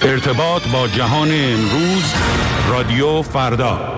ارتباط با جهان امروز، رادیو فردا.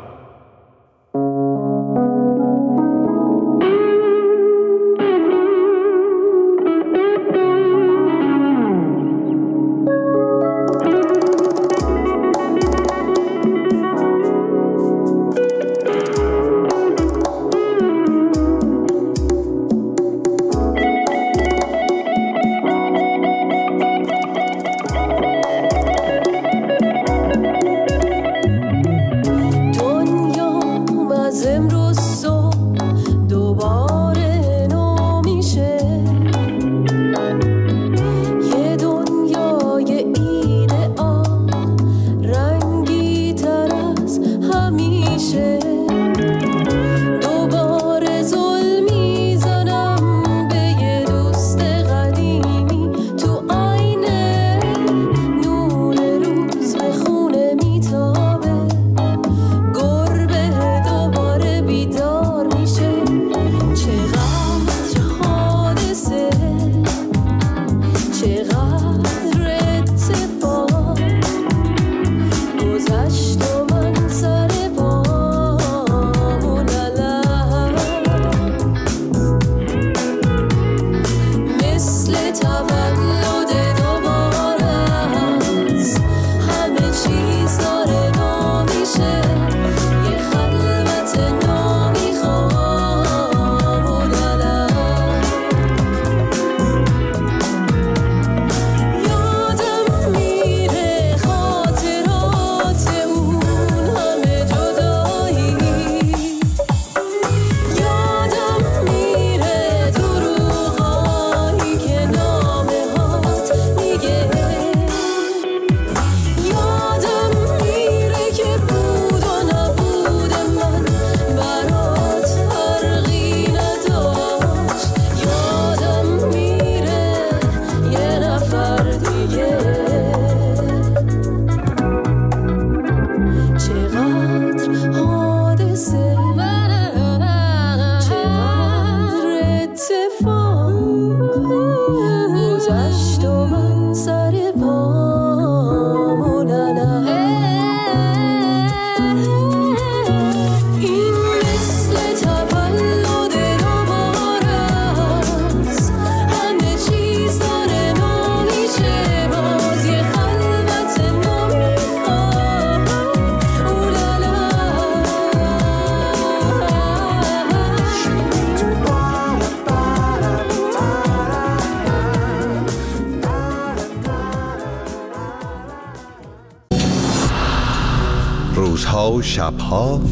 روزها و شبها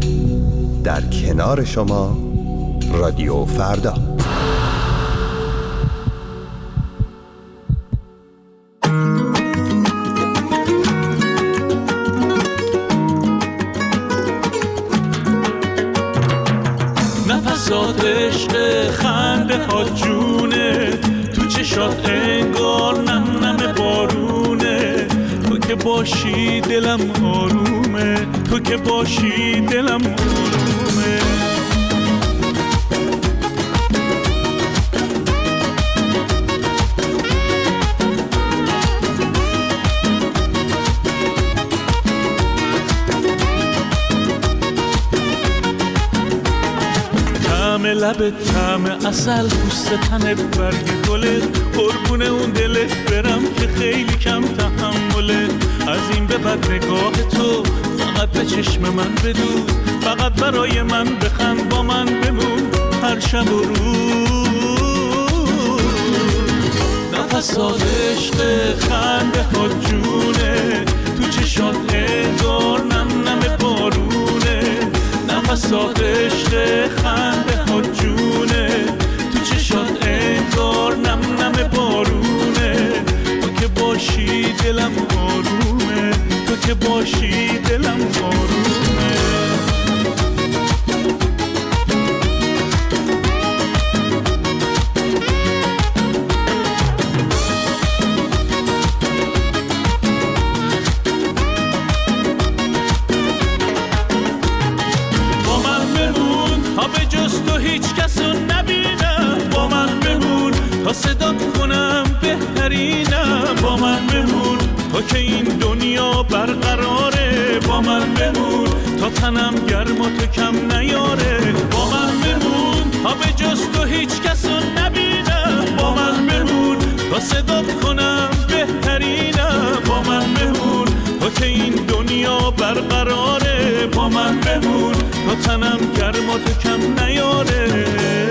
در کنار شما، رادیو فردا. نفسات عشق، خنده ها جونه، تو چشات انگار نم بارونه. تو که باشی دلم آرومه، تو که باشی دلم آرومه. طعم لبت، طعم عسل، پوست تنت، برگ گلت، قربون اون دلت برم که خیلی کم تحمله. از این به بعد نگاه تو فقط به چشم من بدوز، فقط برای من بخند، با من بمون هر شب و روز. نفسات عشق، خنده ها جونه، تو چشات انگار نم بارونه. نفسات عشق، خنده ها جونه، تو چشات انگار نم بارونه. تو که باشی دلم آرومه، تو که باشی دلم آرومه. با من بمون تا به جز تو هیچ کسو نبینم، با من بمون تا صدا کنم بهترینم. با من بمون تا که این دنیا برقراره. با من بمون تا تنم گرم و تو کم نیاره. با من بمون تا به جز تو هیچ کسو نبینم. با من بمون تا صدات کنم بهترینم. با من بمون تا که این دنیا برقراره. با من بمون تا تنم گرم و تو کم نیاره.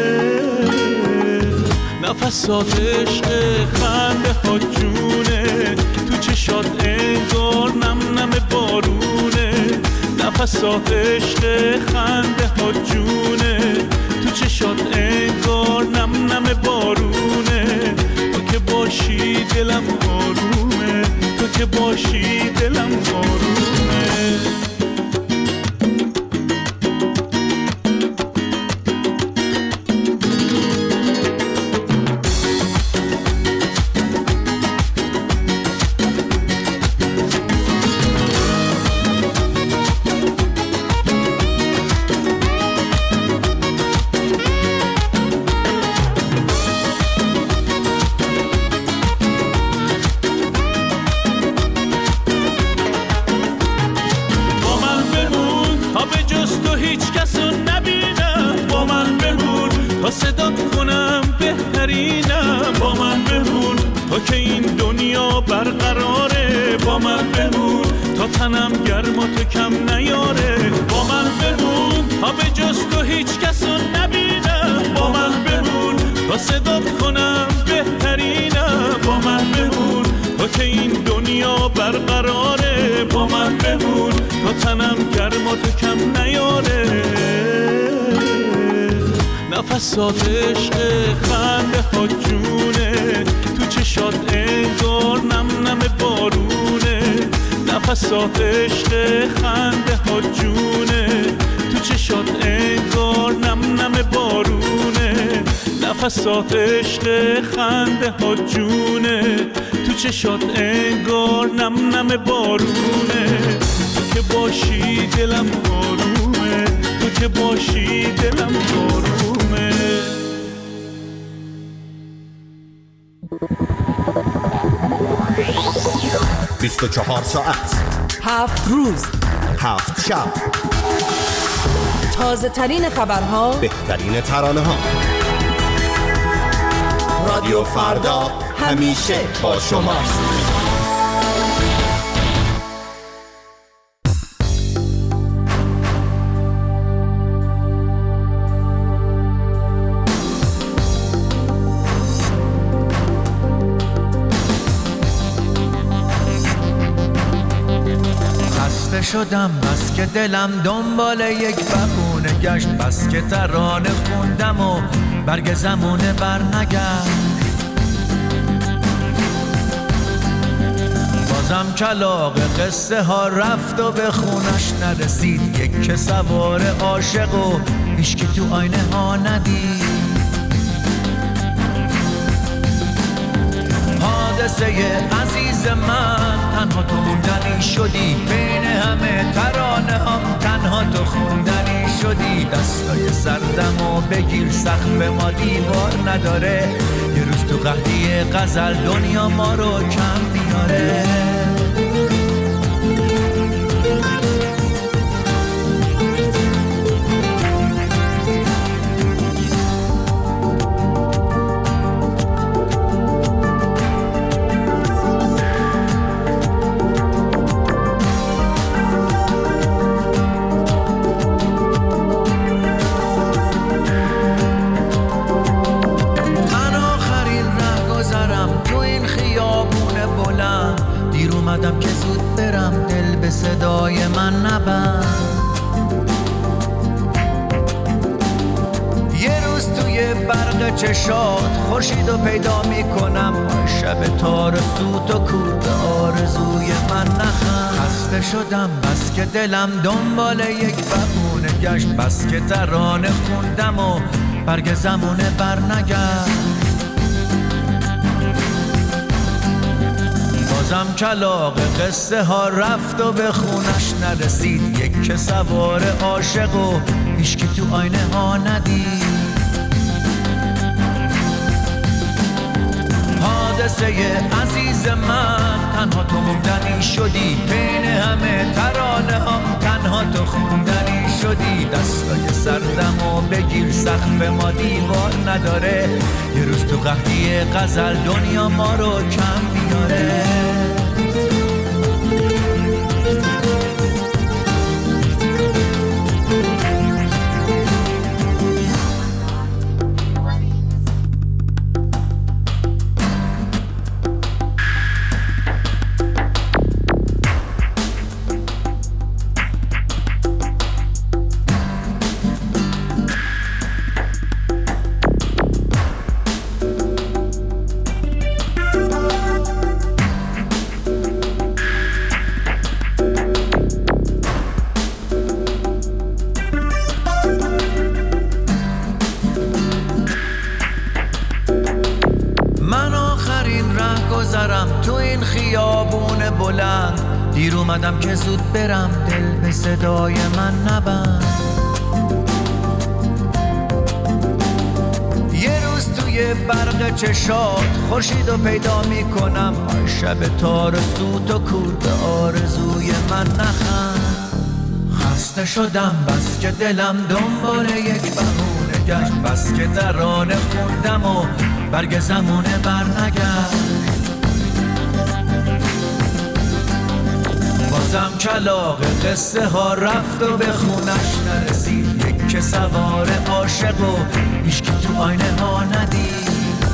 نفسات عشق خنده ها جونه، تو چشات انگار نم نم بارونه. نفسات عشق خنده ها جونه، تو چشات انگار نم نم بارونه. تو که باشی دلم آرومه، تو که باشی دلم آرومه. صدات کنم بهترینم. با من بمون تا که این دنیا برقراره. با من بمون تا تنم گرم و تو کم نیاره. با من بمون تا به جز تو هیچ کسو نبینم. با من بمون تا صدات کنم بهترینم. با من بمون تا که این دنیا برقراره. با من بمون تا تنم گرم و تو کم نیاره. نفسات عشق خنده ها جونه، تو چشات انگار نم نم بارونه. نفسات عشق خنده ها جونه، تو چشات انگار نم نم بارونه. نفسات عشق خنده ها جونه، تو چشات انگار نم نم بارونه. تو که باشی دلم آرومه، تو که باشی دلم آرومه. 24 ساعت 7 روز 7 شب، تازه ترین خبرها، بهترین ترانه ها. رادیو فردا همیشه با شماست. شدم بس که دلم دنبال یک بهونه گشت، بس که ترانه خوندم و برگ زمونه برنگشت. بازم کلاغ قصه ها رفت و به خونش نرسید. یک که سوار عاشق و هیچکی تو آینه ها ندید. حادثه عزیز من، تنها تو موندنی شدی. بین همه ترانه هم تنها تو خوندنی شدی. دستای سردم و بگیر، سقف ما دیوار نداره. یه روز تو قحطی غزل دنیا ما رو کم میاره. که زود برم، دل به صدای من نبند. یه روز توی برق چشات خورشیدو پیدا میکنم. شب تارسوت و کور به آرزوی من نخند. خسته شدم بس که دلم دنبال یک بهونه گشت، بس که ترانه خوندم و برگ زمونه برنگشت. بازم کلاغ قصه ها رفت و به خونش نرسید. یک که سوار عاشق و هیچکی تو آینه ها ندید. حادثه عزیز من، تنها تو موندنی شدی، بین همه ترانه هم تنها تو خوندنی شدی. دستای سردمو بگیر، سقف ما دیوار نداره، یه روز تو قحطی غزل دنیا ما رو کم میاره. دیر اومدم که زود برم، دل به صدای من نبند. یه روز توی برق چشات خورشیدو پیدا میکنم، شب تار سوت و کور به آرزوی من نخند. خسته شدم بس که دلم دنبال یک بهونه گشت، بس که ترانه خوندم و برگ زمونه برنگشت. بازم کلاغ قصه ها رفت و به خونش نرسید، یک که سوار عاشق و هیچکی تو آینه ها ندید.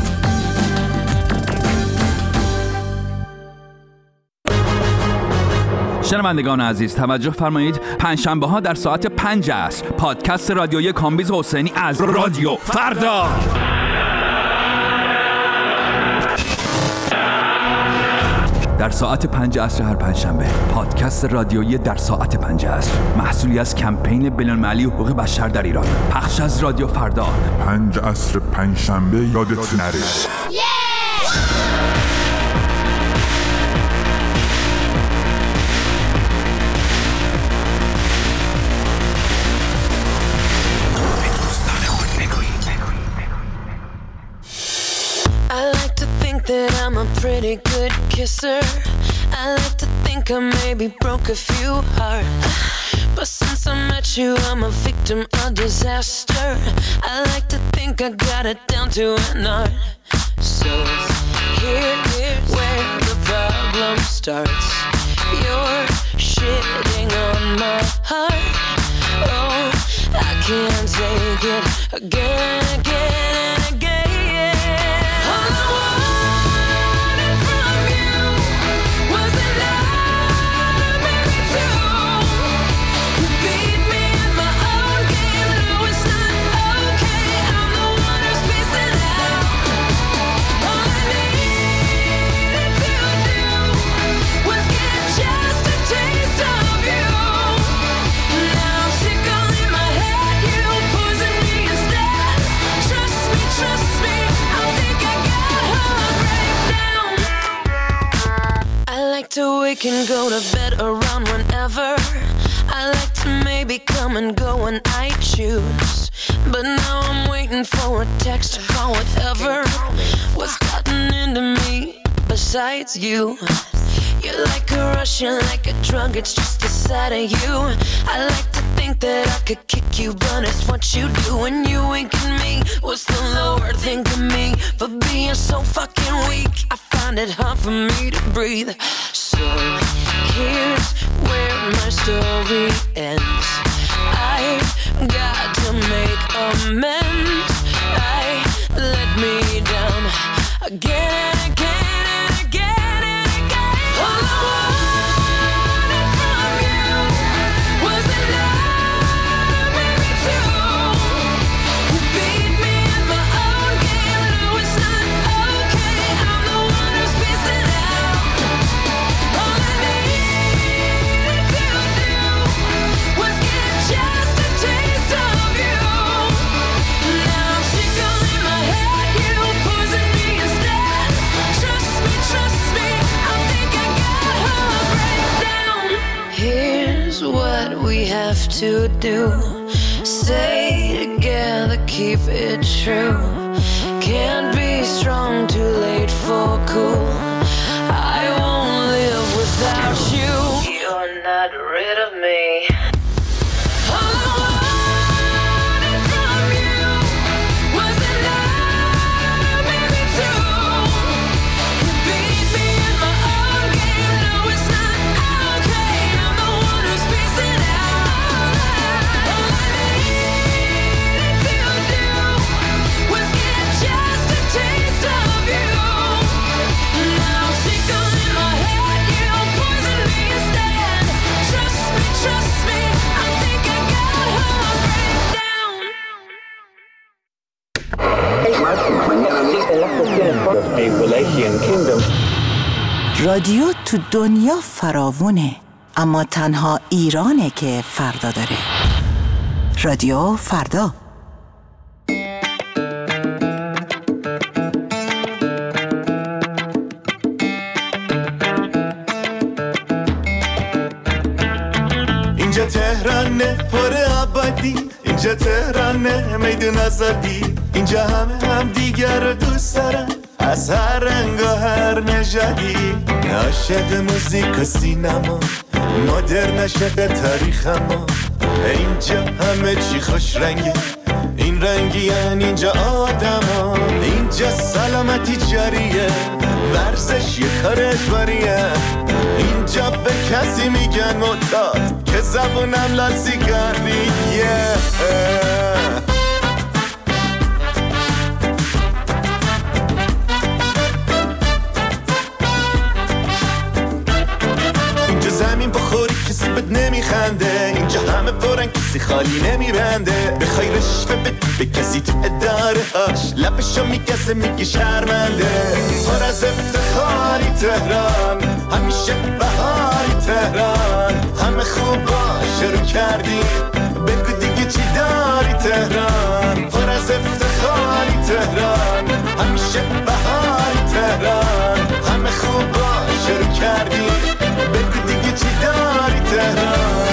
شنوندگان عزیز توجه فرمایید، پنجشنبه ها در ساعت 5 عصر پادکست رادیویی کامبیز حسینی از رادیو فردا. در ساعت 5 عصر هر پنجشنبه پادکست رادیویی در ساعت 5 عصر، محصولی از کمپین بین‌المللی حقوق بشر در ایران، پخش از رادیو فردا. 5 عصر پنجشنبه یادت نره. That I'm a pretty good kisser. I like to think I maybe broke a few hearts, but since I met you I'm a victim of disaster. I like to think I got it down to an art. So here's where the problem starts. You're shitting on my heart. Oh, I can't take it again, again, again. We can go to bed around whenever. I like to maybe come and go when I choose, but now I'm waiting for a text to call whatever. What's gotten into me besides you? You're like a rush, you're like a drug, it's just the sight of you. I like to think that I could kick you, but it's what you do when you wink at me. What's the Lord think of me for being so fucking weak? I find it hard for me to breathe. So here's where my story ends. I got to make amends. I let me down again and again and again and again. All I wanted from you was the love, baby, too. You beat me in my own game, no, it's not okay. I'm the one who's pissing out. All I needed to do was get just a taste of you. Now I'm sick all in my head, you poison me instead. Trust me, I think I got a breakdown. Here's what we have to do. Stay together, keep it true. Can't be strong, too late for cool. I won't live got rid of me. رادیو تو دنیا فراوونه، اما تنها ایرانه که فردا داره. رادیو فردا. اینجا تهرانه پر آبادی، اینجا تهرانه میدون آزادی، اینجا هم دیگر رو دوست دارن از هر رنگ و هر نژادی. عاشق موزیک و سینما، مدرن عاشق تاریخ ما. اینجا همه چی خوش رنگه، این رنگی یعنی اینجا آدما. اینجا سلامتی جاریه، ورزش یه کار اجباریه. اینجا به کسی میگن معتاد که زبونم لاسیگاریه. زمین بخوری کسی بد نمیخنده، اینجا همه پرن کسی خالی نمیبنده. بخوای رشوه بدی به کسی تو اداره هاش، لبشو میگزه میگی شرمنده. پر از افتخاری تهران، همیشه بهاری تهران. همه خوبا شروع کردی، بگو دیگه چی داری تهران. پر از افتخاری تهران، همیشه بهاری تهران. همه خوبا شروع کردی، بگو دیگه چی داری تهران.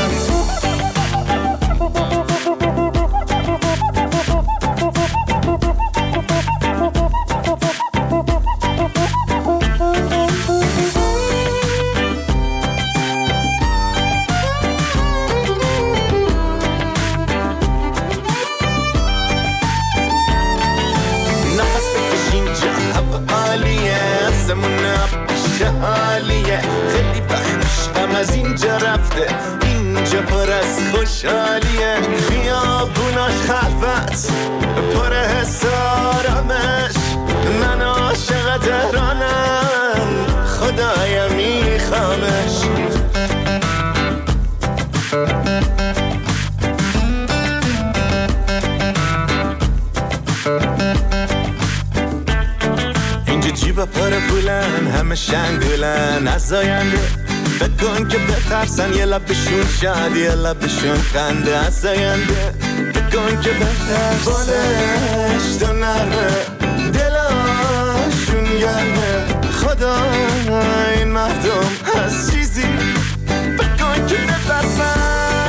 نفس بکش اینجا هوا عالیه، آسمون آبیشه حالیه. خیلی هم از اینجا رفته، اینجا پر از خوشحالیه. خیابوناش خلوت پر حس آرامش. من عاشق تهرانم، خدایا میخوامش. اینجا جیبا پر پولن، همه شنگولن از آینده. بکن که بترسن یه لبشون شاد، یه لبشون خنده از آینده. بکن که بترسن بالش تو نرمه، دلاشون گرمه. خدا این مردم از چیزی بکن که بترسن.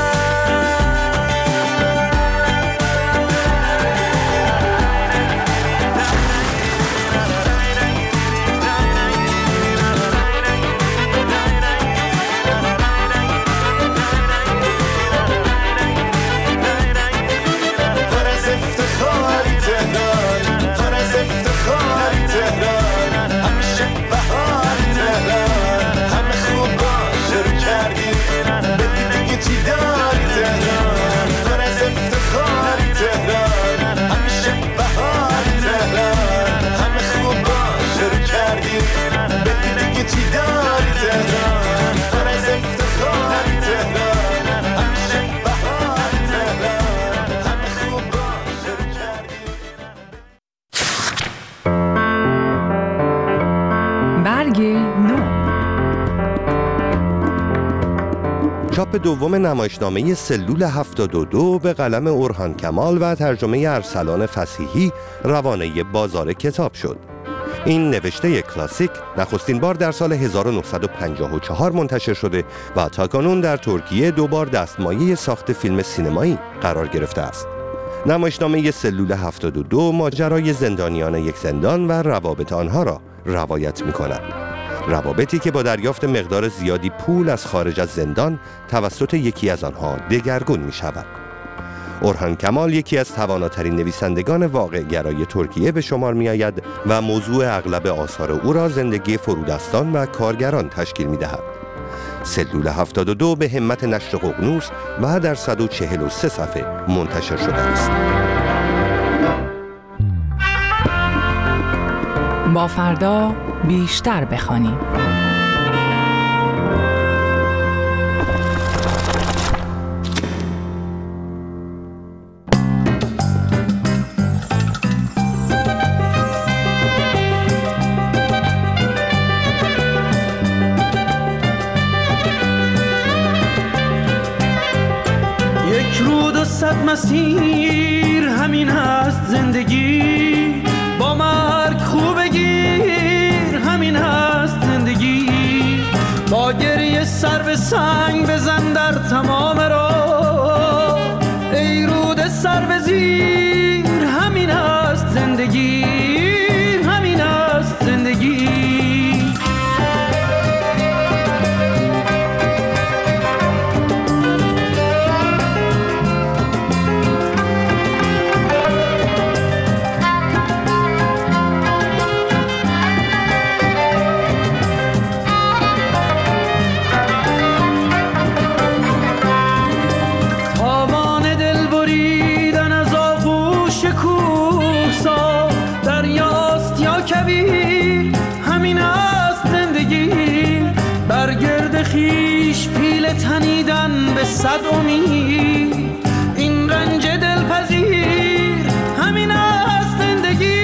چاپ دوم نمایشنامه سلول 72 به قلم اورهان کمال و ترجمه ارسلان فصیحی روانه بازار کتاب شد. این نوشته کلاسیک نخستین بار در سال 1954 منتشر شده و تاکنون در ترکیه 2 بار دستمایه ساخت فیلم سینمایی قرار گرفته است. نمایشنامه سلول 72 ماجرای زندانیان یک زندان و روابط آنها را روایت می‌کند. روابطی که با دریافت مقدار زیادی پول از خارج از زندان توسط یکی از آنها دگرگون می شود. اورهان کمال یکی از تواناترین نویسندگان واقع‌گرای ترکیه به شمار می آید و موضوع اغلب آثار او را زندگی فرودستان و کارگران تشکیل می دهد. سلول 72 به همت نشر ققنوس و در 143 صفحه منتشر شده است. با فردا بیشتر بخوانیم. مسیر همین هست زندگی، با مرگ خوب بگیر همین هست زندگی، با گریه سر به سنگ بزن در تمام راه، ای رود سر به زیر همین هست زندگی، همین هست زندگی. خیش پیل تنیدن به صد امید، این رنج دلپذیر همین است زندگی.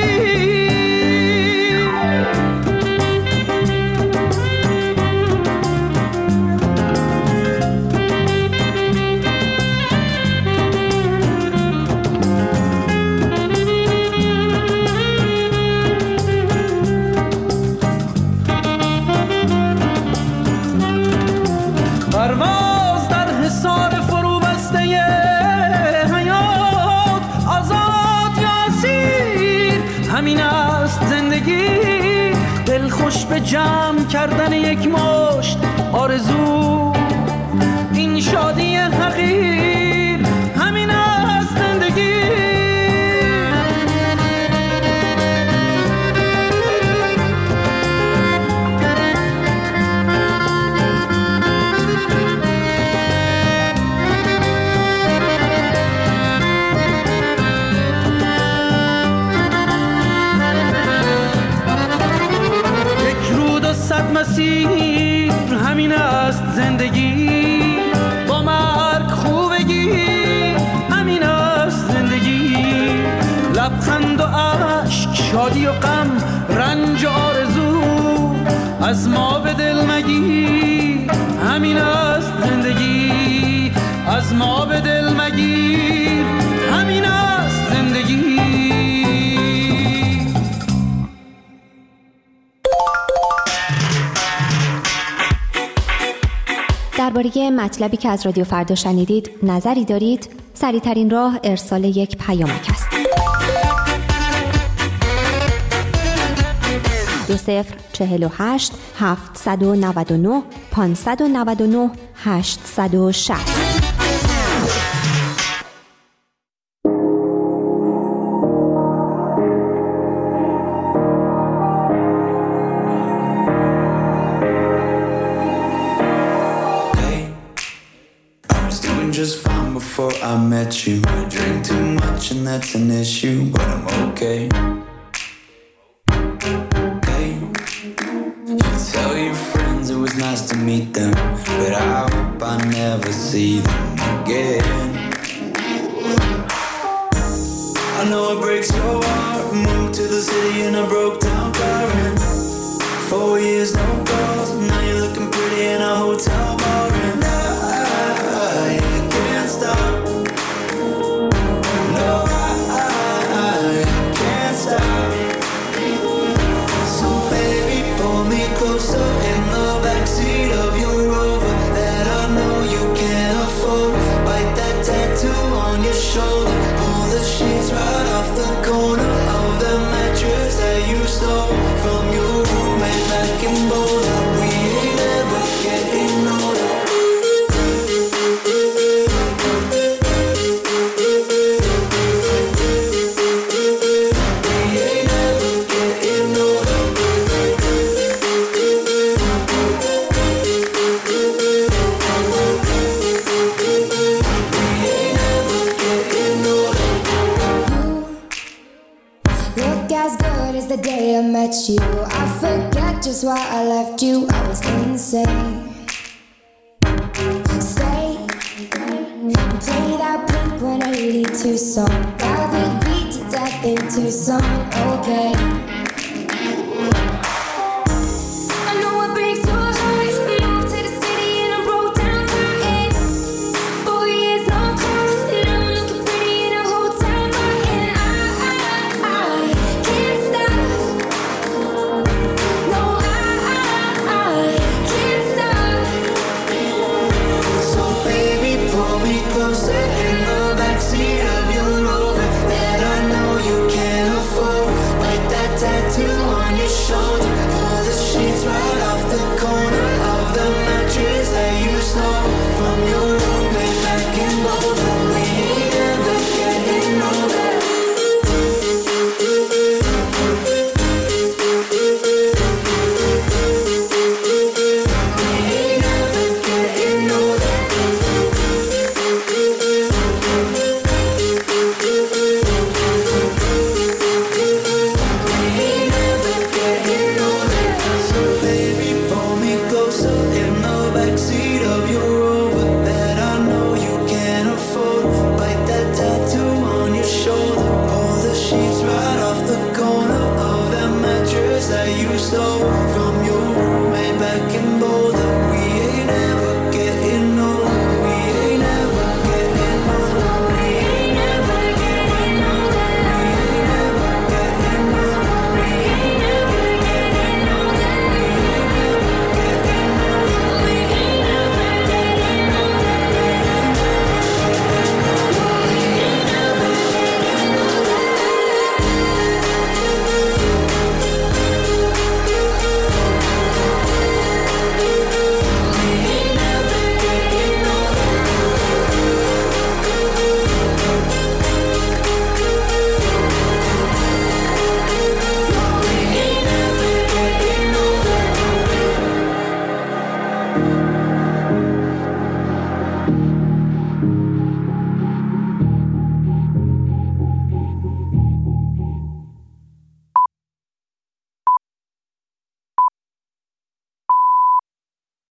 پرواز در حصار فرو بسته حیات، آزاد یا اسیر همین است زندگی. دل خوش به جمع کردن یک مشت آرزو، این شادی حقیر همین است زندگی. مسیر همین است زندگی، با مرگ خوب بگیر همین است زندگی. لبخند و عشق، شادی و غم، رنج و آرزو، از ما به دل مگیر همین است زندگی، از ما به دل مگیر همین است زندگی. درباره مطلبی که از رادیو فردا شنیدید نظری دارید؟ سریع‌ترین راه ارسال یک پیامک است. 2048 799 599 860. Just fine before I met you. I drink too much and that's an issue, but I'm okay. You tell your friends it was nice to meet them, but I hope I never see them again. I know it breaks your heart. Moved to the city in a broke down car and 4 years no calls. Now you're looking pretty in a hotel bar and I can't stop. No, I can't stop. So baby, pull me closer in the backseat of your Rover that I know you can't afford. Bite is why I left you, I was insane. Stay and play that Blink-182 song. I'll be beat to death in Tucson, okay. I know it breaks your heart. Moved to the city and I broke down crying. 4 years, no calls, now I'm looking pretty in a hotel bar. And I can't stop. No, I can't stop. So baby, pull me closer in the backseat of your Rover that I know you can't afford. Like that tattoo on your shoulder. Pull the sheets right off the corner of the mattress that you stole from your roommate back in Boulder. We ain't never getting older. So baby, pull me closer in the